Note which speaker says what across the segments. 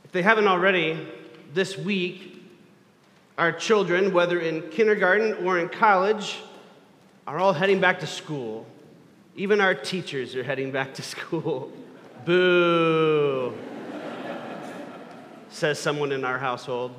Speaker 1: If they haven't already, this week, our children, whether in kindergarten or in college, are all heading back to school. Even our teachers are heading back to school. Boo, says someone in our household.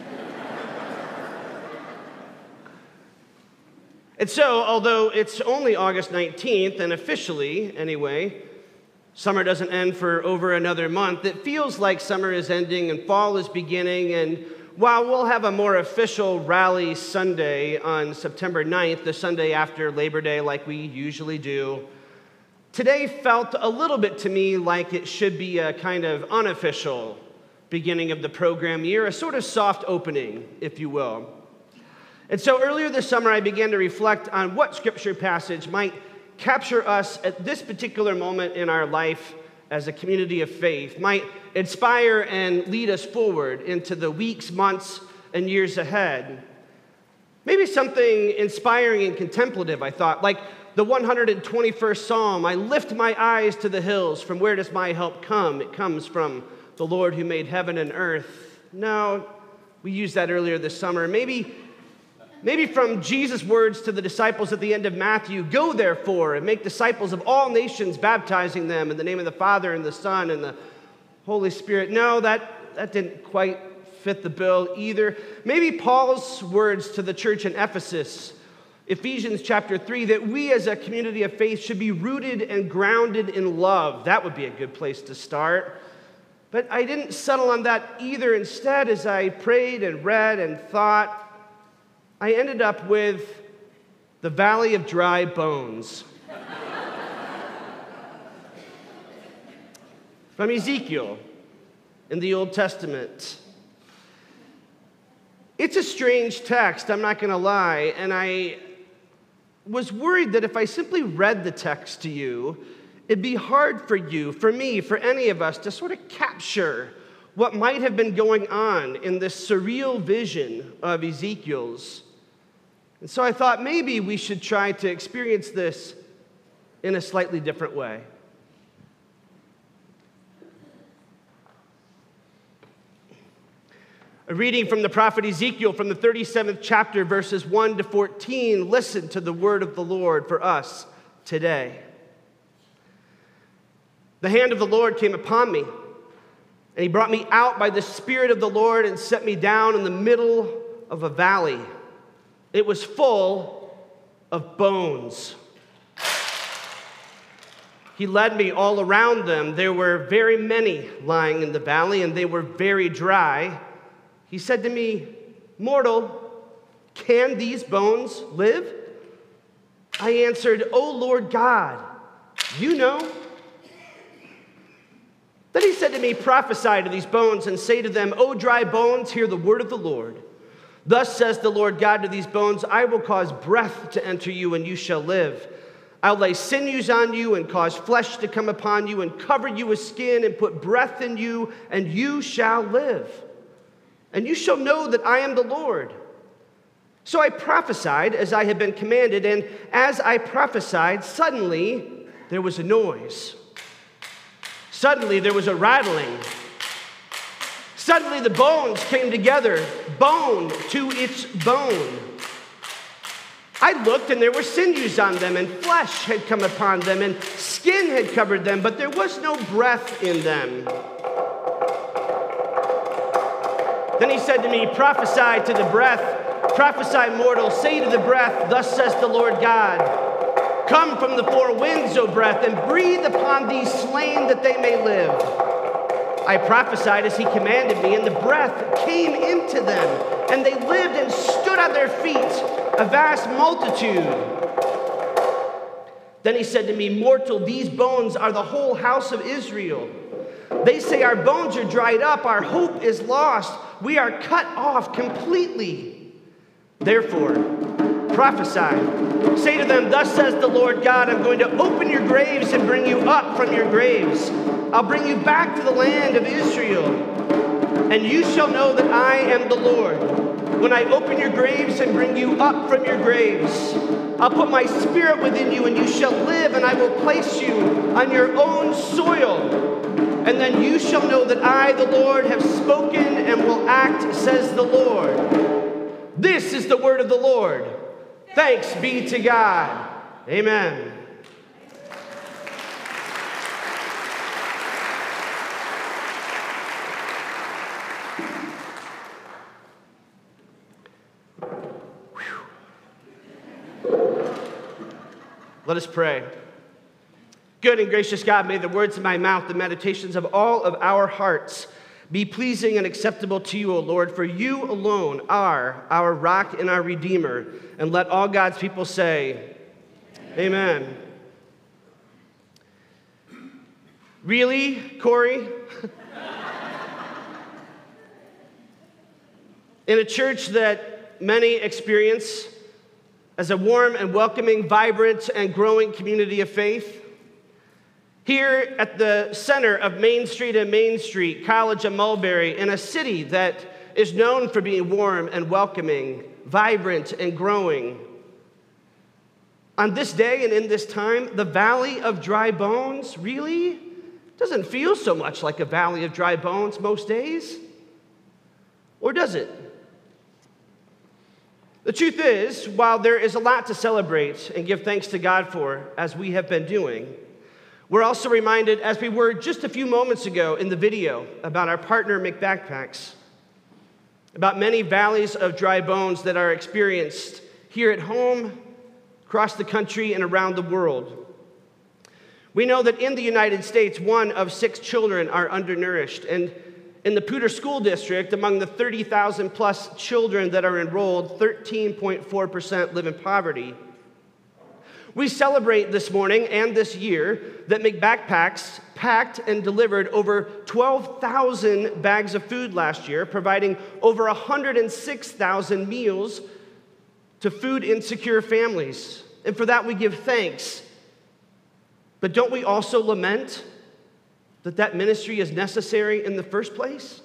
Speaker 1: And so, although it's only August 19th, and officially, anyway, summer doesn't end for over another month, it feels like summer is ending and fall is beginning, and while we'll have a more official rally Sunday on September 9th, the Sunday after Labor Day like we usually do, today felt a little bit to me like it should be a kind of unofficial beginning of the program year, a sort of soft opening, if you will. And so earlier this summer, I began to reflect on what scripture passage might capture us at this particular moment in our life as a community of faith, might inspire and lead us forward into the weeks, months, and years ahead. Maybe something inspiring and contemplative, I thought, like the 121st Psalm, I lift my eyes to the hills, from where does my help come? It comes from the Lord who made heaven and earth. No, we used that earlier this summer. Maybe from Jesus' words to the disciples at the end of Matthew, go therefore and make disciples of all nations, baptizing them in the name of the Father and the Son and the Holy Spirit. No, that didn't quite fit the bill either. Maybe Paul's words to the church in Ephesus, Ephesians chapter 3, that we as a community of faith should be rooted and grounded in love. That would be a good place to start. But I didn't settle on that either. Instead, as I prayed and read and thought, I ended up with the Valley of Dry Bones from Ezekiel in the Old Testament. It's a strange text, I'm not going to lie, and I was worried that if I simply read the text to you, it'd be hard for you, for me, for any of us to sort of capture what might have been going on in this surreal vision of Ezekiel's. And so I thought maybe we should try to experience this in a slightly different way. A reading from the prophet Ezekiel from the 37th chapter, verses 1 to 14. Listen to the word of the Lord for us today. The hand of the Lord came upon me, and he brought me out by the Spirit of the Lord and set me down in the middle of a valley. It was full of bones. He led me all around them. There were very many lying in the valley, and they were very dry. He said to me, "Mortal, can these bones live?" I answered, "O Lord God, you know." Then he said to me, "Prophesy to these bones and say to them, O dry bones, hear the word of the Lord. Thus says the Lord God to these bones, I will cause breath to enter you, and you shall live. I'll lay sinews on you and cause flesh to come upon you and cover you with skin and put breath in you, and you shall live. And you shall know that I am the Lord." So I prophesied as I had been commanded, and as I prophesied, suddenly there was a noise. Suddenly there was a rattling. Suddenly the bones came together, bone to its bone. I looked, and there were sinews on them, and flesh had come upon them, and skin had covered them, but there was no breath in them. Then he said to me, "Prophesy to the breath, prophesy, mortal, say to the breath, thus says the Lord God, come from the four winds, O breath, and breathe upon these slain that they may live." I prophesied as he commanded me, and the breath came into them, and they lived and stood on their feet, a vast multitude. Then he said to me, "Mortal, these bones are the whole house of Israel. They say, our bones are dried up, our hope is lost, we are cut off completely. Therefore, prophesy. Say to them, thus says the Lord God, I'm going to open your graves and bring you up from your graves. I'll bring you back to the land of Israel, and you shall know that I am the Lord. When I open your graves and bring you up from your graves, I'll put my spirit within you, and you shall live, and I will place you on your own soil. And then you shall know that I, the Lord, have spoken and will act, says the Lord. This is the word of the Lord. Thanks be to God. Amen. Let us pray. Good and gracious God, may the words of my mouth, the meditations of all of our hearts be pleasing and acceptable to you, O Lord, for you alone are our rock and our redeemer. And let all God's people say, Amen. Really, Corey? In a church that many experience as a warm and welcoming, vibrant and growing community of faith, here at the center of Main Street and Main Street, College and Mulberry, in a city that is known for being warm and welcoming, vibrant and growing. On this day and in this time, the Valley of Dry Bones really doesn't feel so much like a Valley of Dry Bones most days. Or does it? The truth is, while there is a lot to celebrate and give thanks to God for, as we have been doing, we're also reminded, as we were just a few moments ago in the video, about our partner McBackpacks, about many valleys of dry bones that are experienced here at home, across the country, and around the world. We know that in the United States, 1 of 6 children are undernourished, and in the Poudre School District, among the 30,000 plus children that are enrolled, 13.4% live in poverty. We celebrate this morning and this year that McBackpacks packed and delivered over 12,000 bags of food last year, providing over 106,000 meals to food insecure families. And for that we give thanks. But don't we also lament that ministry is necessary in the first place?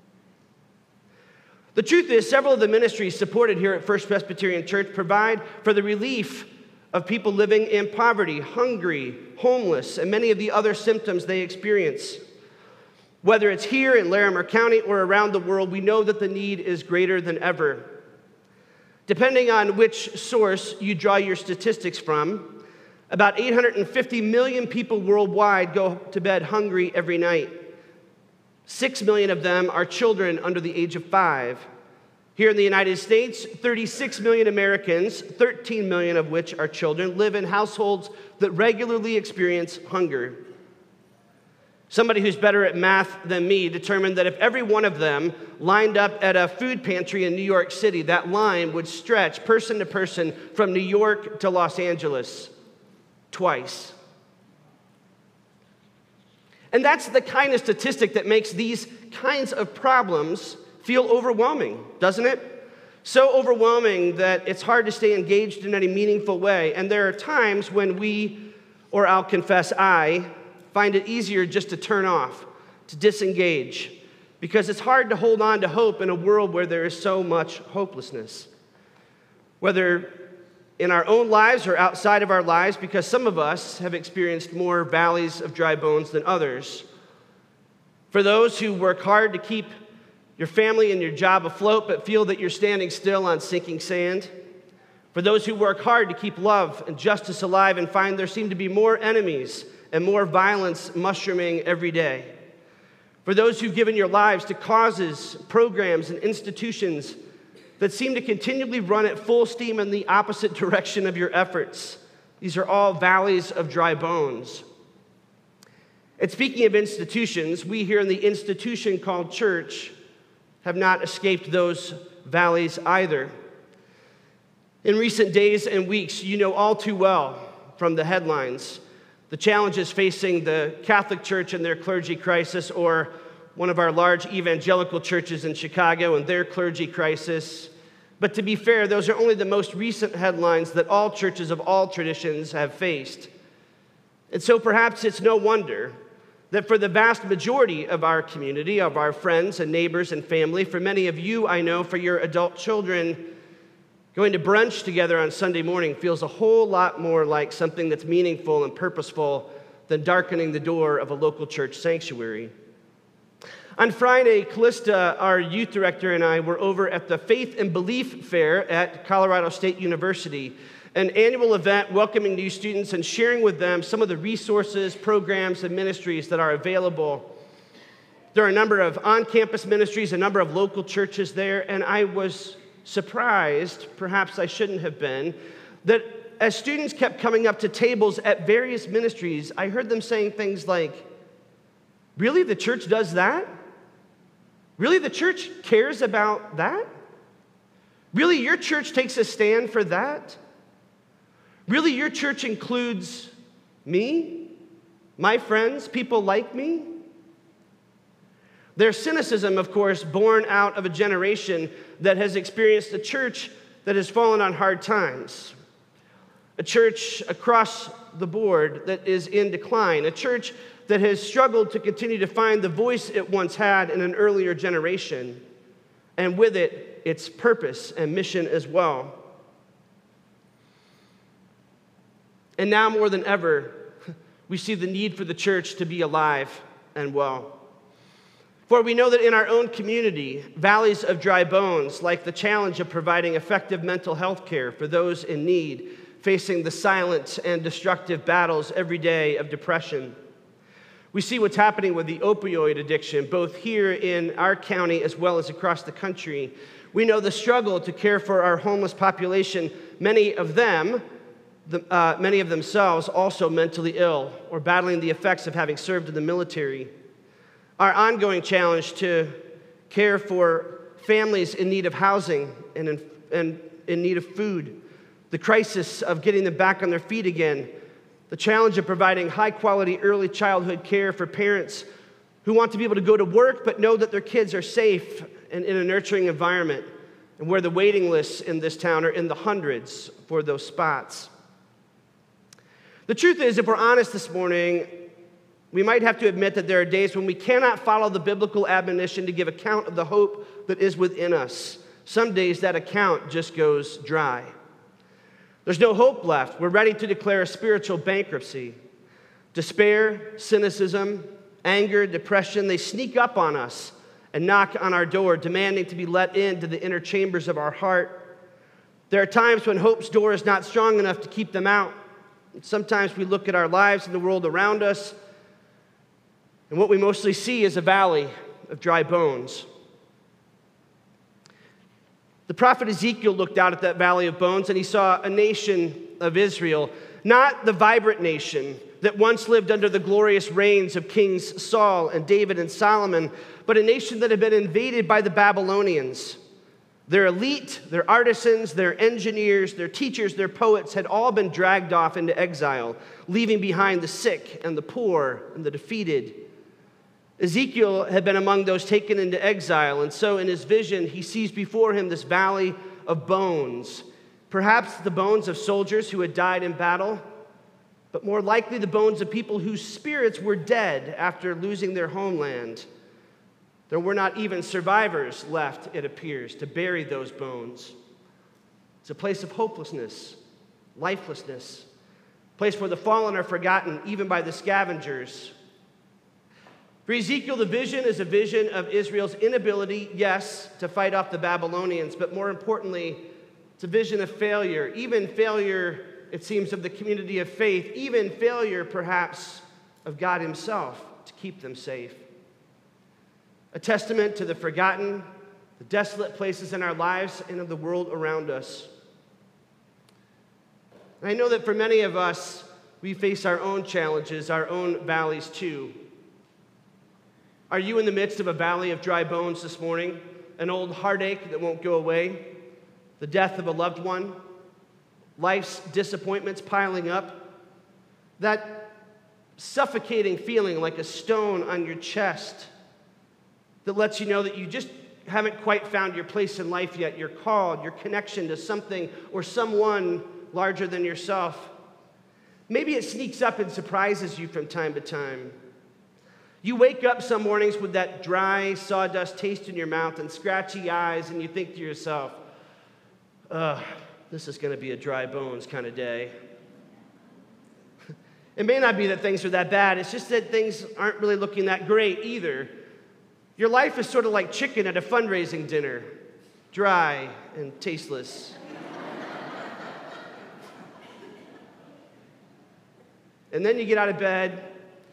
Speaker 1: The truth is, several of the ministries supported here at First Presbyterian Church provide for the relief of people living in poverty, hungry, homeless, and many of the other symptoms they experience. Whether it's here in Larimer County or around the world, we know that the need is greater than ever. Depending on which source you draw your statistics from, about 850 million people worldwide go to bed hungry every night. 6 million of them are children under the age of 5. Here in the United States, 36 million Americans, 13 million of which are children, live in households that regularly experience hunger. Somebody who's better at math than me determined that if every one of them lined up at a food pantry in New York City, that line would stretch person to person from New York to Los Angeles twice. And that's the kind of statistic that makes these kinds of problems feel overwhelming, doesn't it? So overwhelming that it's hard to stay engaged in any meaningful way. And there are times when we, or I'll confess I, find it easier just to turn off, to disengage, because it's hard to hold on to hope in a world where there is so much hopelessness. Whether in our own lives or outside of our lives, because some of us have experienced more valleys of dry bones than others. For those who work hard to keep your family and your job afloat, but feel that you're standing still on sinking sand. For those who work hard to keep love and justice alive and find there seem to be more enemies and more violence mushrooming every day. For those who've given your lives to causes, programs, and institutions that seem to continually run at full steam in the opposite direction of your efforts. These are all valleys of dry bones. And speaking of institutions, we here in the institution called church have not escaped those valleys either. In recent days and weeks, you know all too well from the headlines the challenges facing the Catholic Church and their clergy crisis, or one of our large evangelical churches in Chicago and their clergy crisis. But to be fair, those are only the most recent headlines that all churches of all traditions have faced. And so perhaps it's no wonder that for the vast majority of our community, of our friends and neighbors and family, for many of you, I know, for your adult children, going to brunch together on Sunday morning feels a whole lot more like something that's meaningful and purposeful than darkening the door of a local church sanctuary. On Friday, Callista, our youth director, and I were over at the Faith and Belief Fair at Colorado State University, an annual event welcoming new students and sharing with them some of the resources, programs, and ministries that are available. There are a number of on-campus ministries, a number of local churches there, and I was surprised, perhaps I shouldn't have been, that as students kept coming up to tables at various ministries, I heard them saying things like, "Really, the church does that? Really, the church cares about that? Really, your church takes a stand for that? Really, your church includes me, my friends, people like me?" Their cynicism, of course, born out of a generation that has experienced a church that has fallen on hard times, a church across the board that is in decline, a church that has struggled to continue to find the voice it once had in an earlier generation, and with it, its purpose and mission as well. And now more than ever, we see the need for the church to be alive and well. For we know that in our own community, valleys of dry bones, like the challenge of providing effective mental health care for those in need, facing the silent and destructive battles every day of depression. We see what's happening with the opioid addiction, both here in our county as well as across the country. We know the struggle to care for our homeless population, many of themselves also mentally ill or battling the effects of having served in the military. Our ongoing challenge to care for families in need of housing and in need of food, the crisis of getting them back on their feet again, the challenge of providing high-quality early childhood care for parents who want to be able to go to work but know that their kids are safe and in a nurturing environment, and where the waiting lists in this town are in the hundreds for those spots. The truth is, if we're honest this morning, we might have to admit that there are days when we cannot follow the biblical admonition to give account of the hope that is within us. Some days that account just goes dry. There's no hope left. We're ready to declare a spiritual bankruptcy. Despair, cynicism, anger, depression, they sneak up on us and knock on our door, demanding to be let into the inner chambers of our heart. There are times when hope's door is not strong enough to keep them out. Sometimes we look at our lives and the world around us, and what we mostly see is a valley of dry bones. The prophet Ezekiel looked out at that valley of bones, and he saw a nation of Israel, not the vibrant nation that once lived under the glorious reigns of Kings Saul and David and Solomon, but a nation that had been invaded by the Babylonians. Their elite, their artisans, their engineers, their teachers, their poets had all been dragged off into exile, leaving behind the sick and the poor and the defeated. Ezekiel had been among those taken into exile, and so in his vision, he sees before him this valley of bones, perhaps the bones of soldiers who had died in battle, but more likely the bones of people whose spirits were dead after losing their homeland. There were not even survivors left, it appears, to bury those bones. It's a place of hopelessness, lifelessness, a place where the fallen are forgotten even by the scavengers. For Ezekiel, the vision is a vision of Israel's inability, yes, to fight off the Babylonians, but more importantly, it's a vision of failure, even failure, it seems, of the community of faith, even failure, perhaps, of God himself to keep them safe. A testament to the forgotten, the desolate places in our lives and of the world around us. And I know that for many of us, we face our own challenges, our own valleys too. Are you in the midst of a valley of dry bones this morning? An old heartache that won't go away? The death of a loved one? Life's disappointments piling up? That suffocating feeling like a stone on your chest that lets you know that you just haven't quite found your place in life yet, your call, your connection to something or someone larger than yourself. Maybe it sneaks up and surprises you from time to time. You wake up some mornings with that dry sawdust taste in your mouth and scratchy eyes, and you think to yourself, this is going to be a dry bones kind of day. It may not be that things are that bad. It's just that things aren't really looking that great either. Your life is sort of like chicken at a fundraising dinner, dry and tasteless. And then you get out of bed,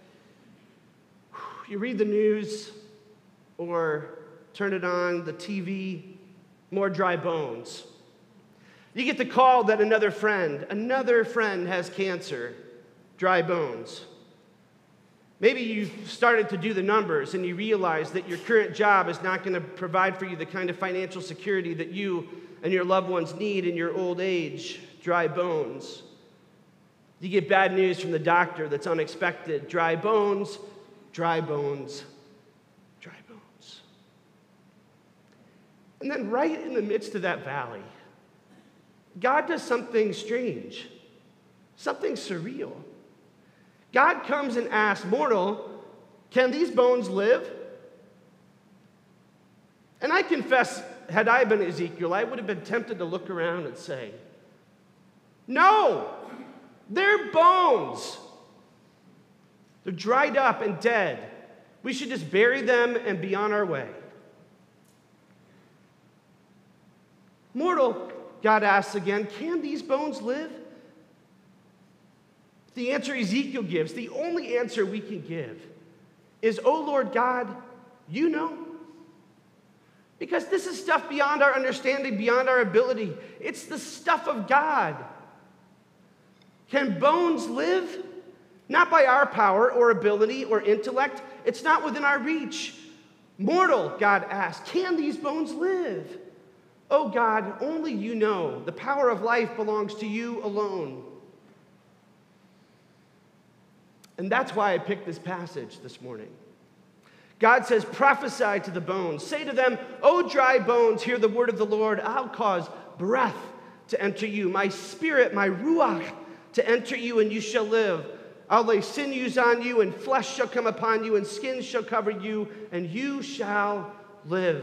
Speaker 1: you read the news, or turn it on, the TV, more dry bones. You get the call that another friend has cancer, dry bones. Maybe you've started to do the numbers and you realize that your current job is not going to provide for you the kind of financial security that you and your loved ones need in your old age, dry bones. You get bad news from the doctor that's unexpected, dry bones, dry bones, dry bones. And then right in the midst of that valley, God does something strange, something surreal. God comes and asks, mortal, can these bones live? And I confess, had I been Ezekiel, I would have been tempted to look around and say, no, they're bones. They're dried up and dead. We should just bury them and be on our way. Mortal, God asks again, can these bones live? The answer Ezekiel gives, the only answer we can give, is, oh Lord God, you know. Because this is stuff beyond our understanding, beyond our ability. It's the stuff of God. Can bones live? Not by our power or ability or intellect. It's not within our reach. Mortal, God asks, can these bones live? Oh God, only you know. The power of life belongs to you alone. And that's why I picked this passage this morning. God says, prophesy to the bones. Say to them, O dry bones, hear the word of the Lord. I'll cause breath to enter you, my spirit, my ruach, to enter you, and you shall live. I'll lay sinews on you, and flesh shall come upon you, and skin shall cover you, and you shall live.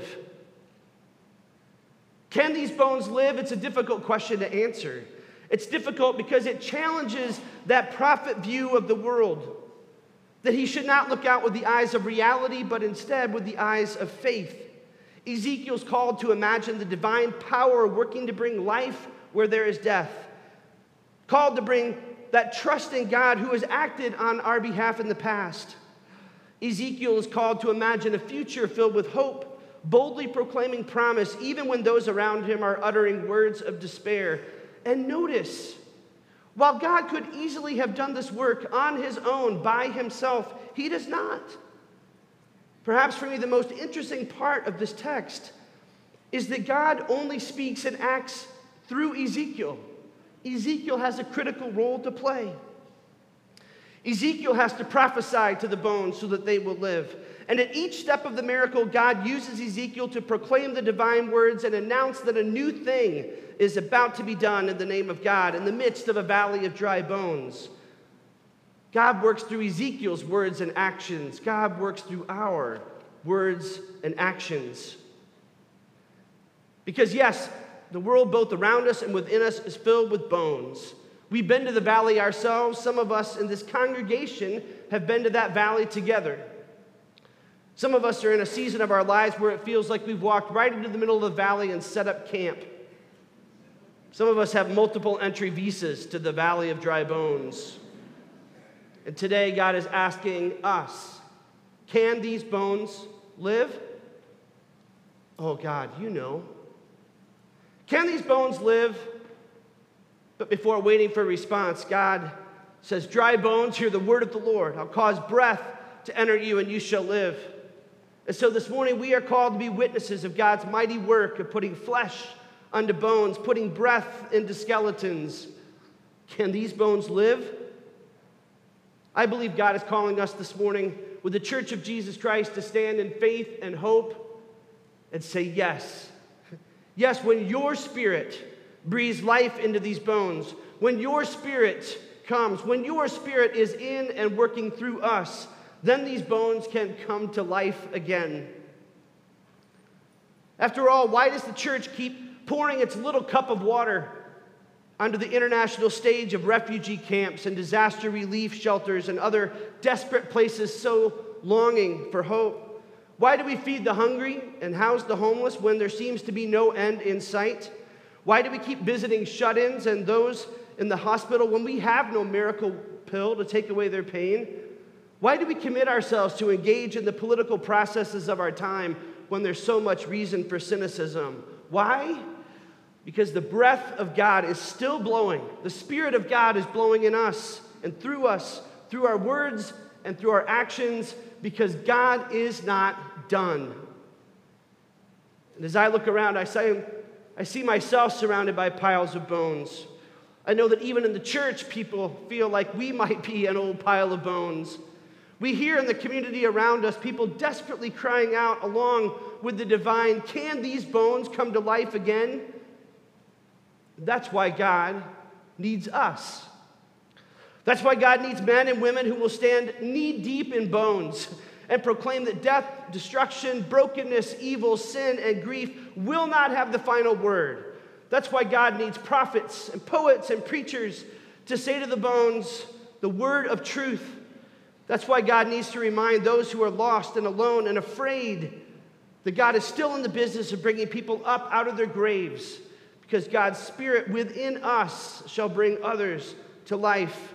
Speaker 1: Can these bones live? It's a difficult question to answer. It's difficult because it challenges that prophet view of the world, that he should not look out with the eyes of reality, but instead with the eyes of faith. Ezekiel's called to imagine the divine power working to bring life where there is death, called to bring that trust in God who has acted on our behalf in the past. Ezekiel is called to imagine a future filled with hope, boldly proclaiming promise, even when those around him are uttering words of despair. And notice, while God could easily have done this work on his own by himself, he does not. Perhaps for me, the most interesting part of this text is that God only speaks and acts through Ezekiel. Ezekiel has a critical role to play. Ezekiel has to prophesy to the bones so that they will live. And at each step of the miracle, God uses Ezekiel to proclaim the divine words and announce that a new thing is about to be done in the name of God in the midst of a valley of dry bones. God works through Ezekiel's words and actions. God works through our words and actions. Because yes, the world both around us and within us is filled with bones. We've been to the valley ourselves. Some of us in this congregation have been to that valley together. Some of us are in a season of our lives where it feels like we've walked right into the middle of the valley and set up camp. Some of us have multiple entry visas to the valley of dry bones. And today God is asking us, can these bones live? Oh God, you know. Can these bones live? But before waiting for a response, God says, dry bones, hear the word of the Lord. I'll cause breath to enter you, and you shall live. And so this morning, we are called to be witnesses of God's mighty work of putting flesh unto bones, putting breath into skeletons. Can these bones live? I believe God is calling us this morning with the Church of Jesus Christ to stand in faith and hope and say yes. Yes, when your spirit breathes life into these bones, when your spirit comes, when your spirit is in and working through us, then these bones can come to life again. After all, why does the church keep pouring its little cup of water onto the international stage of refugee camps and disaster relief shelters and other desperate places so longing for hope? Why do we feed the hungry and house the homeless when there seems to be no end in sight? Why do we keep visiting shut-ins and those in the hospital when we have no miracle pill to take away their pain? Why do we commit ourselves to engage in the political processes of our time when there's so much reason for cynicism? Why? Because the breath of God is still blowing. The Spirit of God is blowing in us and through our words and through our actions, because God is not done. And as I look around, I see myself surrounded by piles of bones. I know that even in the church, people feel like we might be an old pile of bones. We hear in the community around us people desperately crying out along with the divine, "Can these bones come to life again?" That's why God needs us. That's why God needs men and women who will stand knee-deep in bones and proclaim that death, destruction, brokenness, evil, sin, and grief will not have the final word. That's why God needs prophets and poets and preachers to say to the bones the word of truth. That's why God needs to remind those who are lost and alone and afraid that God is still in the business of bringing people up out of their graves, because God's Spirit within us shall bring others to life.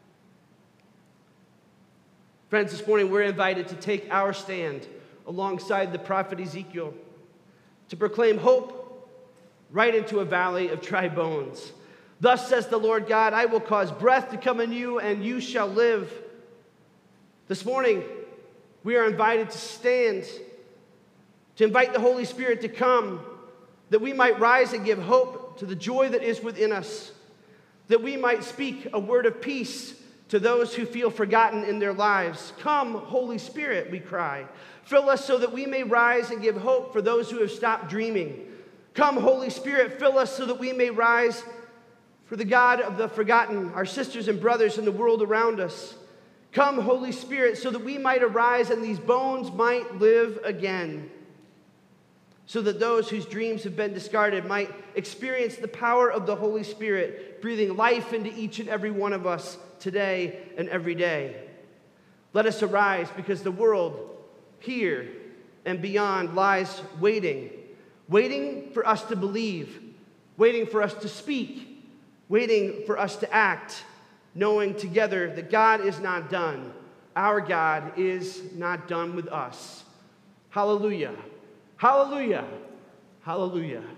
Speaker 1: Friends, this morning we're invited to take our stand alongside the prophet Ezekiel to proclaim hope right into a valley of dry bones. Thus says the Lord God, "I will cause breath to come in you, and you shall live." This morning, we are invited to stand, to invite the Holy Spirit to come, that we might rise and give hope to the joy that is within us, that we might speak a word of peace to those who feel forgotten in their lives. "Come, Holy Spirit," we cry. "Fill us so that we may rise and give hope for those who have stopped dreaming. Come, Holy Spirit, fill us so that we may rise for the God of the forgotten, our sisters and brothers in the world around us. Come, Holy Spirit, so that we might arise and these bones might live again, so that those whose dreams have been discarded might experience the power of the Holy Spirit, breathing life into each and every one of us today and every day. Let us arise, because the world here and beyond lies waiting for us to believe, waiting for us to speak, waiting for us to act, knowing together that God is not done. Our God is not done with us. Hallelujah. Hallelujah. Hallelujah.